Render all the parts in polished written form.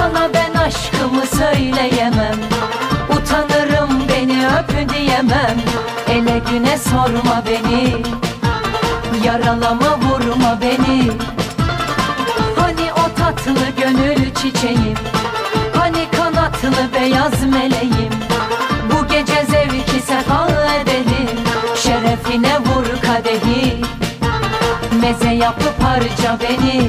Sana ben aşkımı söyleyemem, utanırım beni öp diyemem. Ele güne sorma beni, yaralama vurma beni. Hani o tatlı gönül çiçeğim, hani kanatlı beyaz meleğim. Bu gece zevki sefa edelim, şerefine vur kadehi. Meze yapıp harca beni.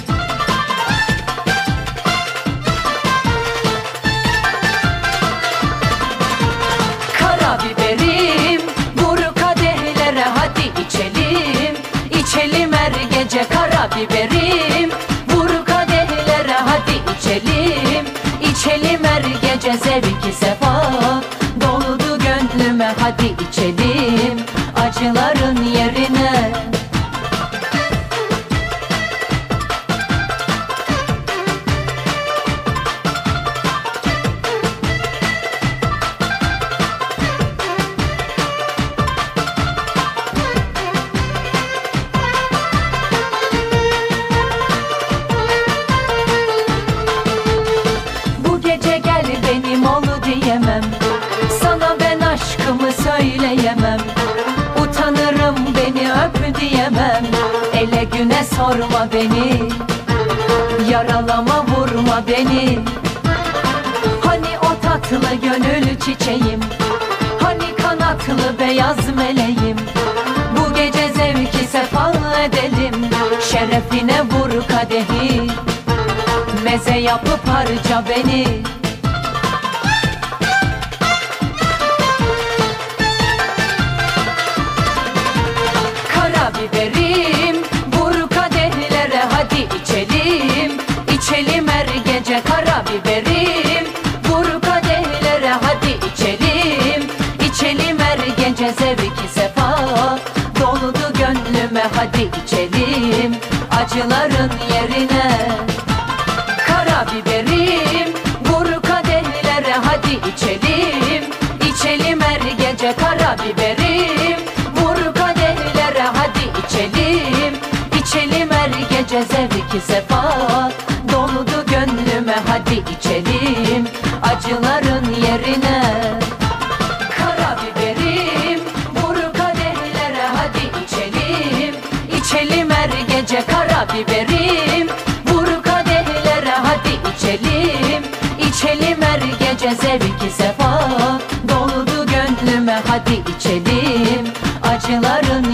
Karabiberim, vur kadehlere hadi içelim. İçelim her gece karabiberim, vur kadehlere hadi içelim. İçelim her gece zevki sefa, doldu gönlüme hadi içelim. Acıların yerine diyemem, sana ben aşkımı söyleyemem. Utanırım beni öp diyemem. Ele güne sorma beni, yaralama vurma beni. Hani o tatlı gönül çiçeğim, hani kanatlı beyaz meleğim. Bu gece zevki sefa edelim, şerefine vur kadehi. Meze yapıp harca beni. Karabiberim, vur kadehlere hadi içelim. İçelim her gece karabiberim, vur kadehlere hadi içelim. İçelim her gece zevki sefa, doldu gönlüme hadi içelim. Acıların yerine karabiberim, vur kadehlere hadi içelim. İçelim her gece karabiberim, vur kadehlere hadi içelim. İçelim her gece zevki sefa, doldu gönlüme hadi içelim. Acıların yerine karabiberim, vur kadehlere hadi içelim. İçelim her gece karabiberim, vur kadehlere hadi içelim. İçelim her gece zevki sefa, doldu gönlüme hadi içelim. Acıların